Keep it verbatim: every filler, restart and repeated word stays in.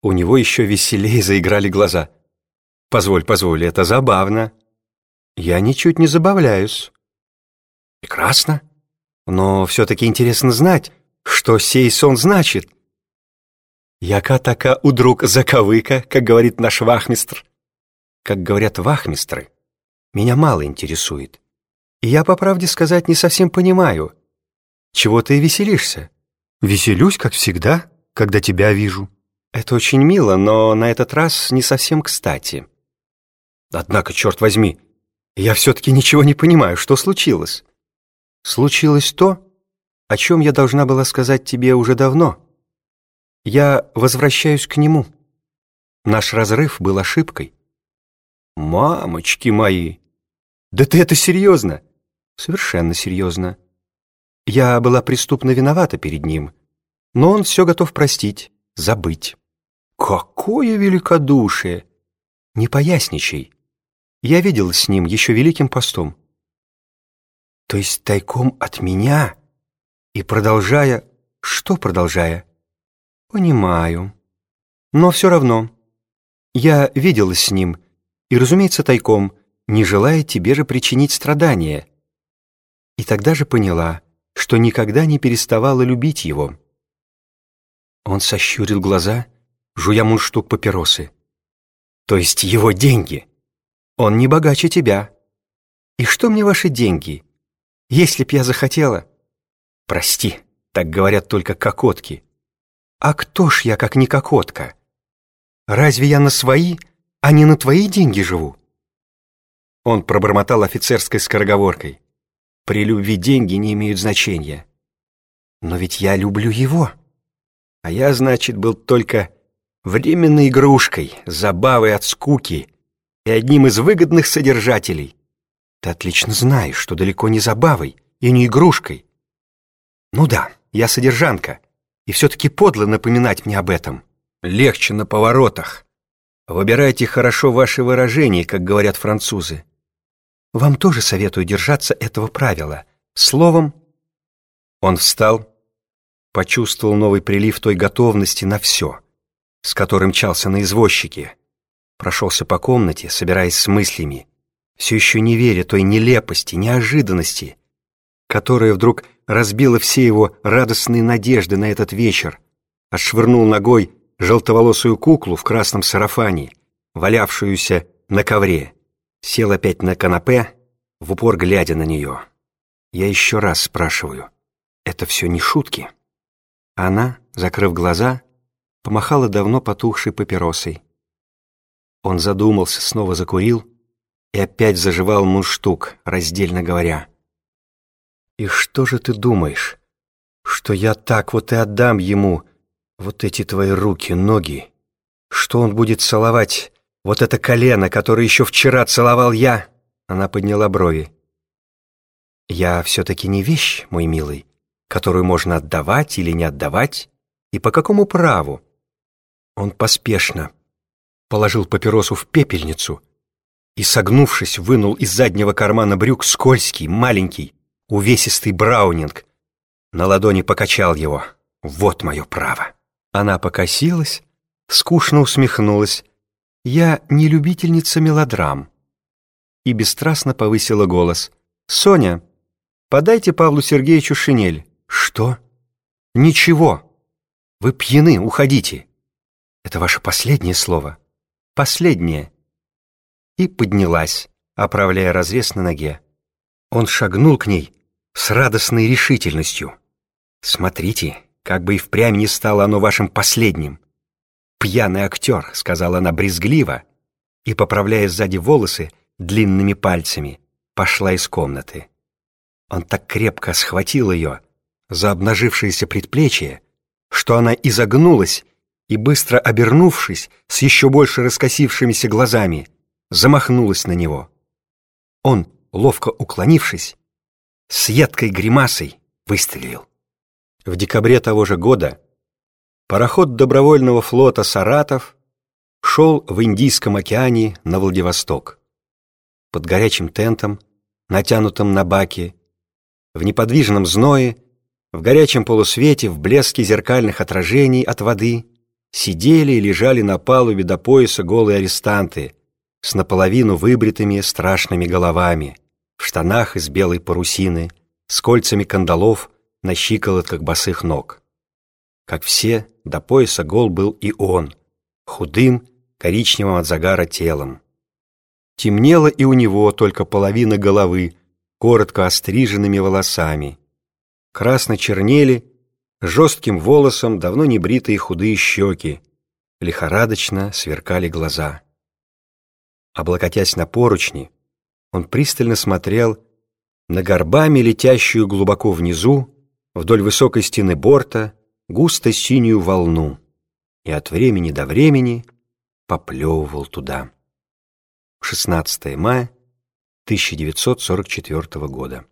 У него еще веселее заиграли глаза. «Позволь, позволь, это забавно». «Я ничуть не забавляюсь». «Прекрасно. Но все-таки интересно знать, что сей сон значит». «Яка така удруг заковыка, как говорит наш вахмистр». Как говорят вахмистры, меня мало интересует. И я, по правде сказать, не совсем понимаю. Чего ты веселишься? Веселюсь, как всегда, когда тебя вижу. Это очень мило, но на этот раз не совсем кстати. Однако, черт возьми, я все-таки ничего не понимаю, что случилось. Случилось то, о чем я должна была сказать тебе уже давно. Я возвращаюсь к нему. Наш разрыв был ошибкой. Мамочки мои! Да ты это серьезно? Совершенно серьезно. Я была преступно виновата перед ним, но он все готов простить, забыть. Какое великодушие! Не поясничай. Я виделась с ним еще Великим постом. То есть тайком от меня и продолжая... Что продолжая? Понимаю. Но все равно. Я виделась с ним и, разумеется, тайком, не желая тебе же причинить страдания. И тогда же поняла, что никогда не переставала любить его. Он сощурил глаза, жуя мундштук папиросы. То есть его деньги. Он не богаче тебя. И что мне ваши деньги? Если б я захотела... Прости, так говорят только кокотки. А кто ж я, как не кокотка? Разве я на свои, а не на твои деньги живу? Он пробормотал офицерской скороговоркой. При любви деньги не имеют значения. Но ведь я люблю его. А я, значит, был только временной игрушкой, забавой от скуки и одним из выгодных содержателей. Ты отлично знаешь, что далеко не забавой и не игрушкой. Ну да, я содержанка, и все-таки подло напоминать мне об этом. Легче на поворотах. Выбирайте хорошо ваши выражения, как говорят французы. Вам тоже советую держаться этого правила. Словом, он встал, почувствовал новый прилив той готовности на все, с которым мчался на извозчике, прошелся по комнате, собираясь с мыслями, все еще не веря той нелепости, неожиданности, которая вдруг разбила все его радостные надежды на этот вечер, отшвырнул ногой желтоволосую куклу в красном сарафане, валявшуюся на ковре, сел опять на канапе, в упор глядя на нее. Я еще раз спрашиваю, это все не шутки? Она, закрыв глаза, помахала давно потухшей папиросой. Он задумался, снова закурил и опять заживал мундштук, раздельно говоря. «И что же ты думаешь, что я так вот и отдам ему вот эти твои руки, ноги, что он будет целовать вот это колено, которое еще вчера целовал я?» Она подняла брови. «Я все-таки не вещь, мой милый, которую можно отдавать или не отдавать, и по какому праву?» Он поспешно положил папиросу в пепельницу и, согнувшись, вынул из заднего кармана брюк скользкий, маленький, увесистый браунинг. На ладони покачал его. «Вот мое право». Она покосилась, скучно усмехнулась. «Я не любительница мелодрам». И бесстрастно повысила голос. «Соня, подайте Павлу Сергеевичу шинель». «Что?» «Ничего. Вы пьяны, уходите». «Это ваше последнее слово?» «Последнее». И поднялась, оправляя разрез на ноге. Он шагнул к ней с радостной решительностью. «Смотрите, как бы и впрямь не стало оно вашим последним». «Пьяный актер», — сказала она брезгливо, и, поправляя сзади волосы длинными пальцами, пошла из комнаты. Он так крепко схватил ее за обнажившееся предплечье, что она изогнулась и, быстро обернувшись с еще больше раскосившимися глазами, замахнулась на него. Он, ловко уклонившись, с едкой гримасой выстрелил. В декабре того же года пароход добровольного флота «Саратов» шел в Индийском океане на Владивосток. Под горячим тентом, натянутым на баке, в неподвижном зное, в горячем полусвете, в блеске зеркальных отражений от воды, сидели и лежали на палубе до пояса голые арестанты с наполовину выбритыми страшными головами, в штанах из белой парусины, с кольцами кандалов на щиколотках босых ног. Как все, до пояса гол был и он, худым, коричневым от загара телом. Темнело и у него только половина головы, коротко остриженными волосами. Красно чернели жестким волосом давно не бритые худые щеки, лихорадочно сверкали глаза. Облокотясь на поручни, он пристально смотрел на горбами летящую глубоко внизу, вдоль высокой стены борта, густо синюю волну, и от времени до времени поплевывал туда. шестнадцатое мая тысяча девятьсот сорок четвёртого года.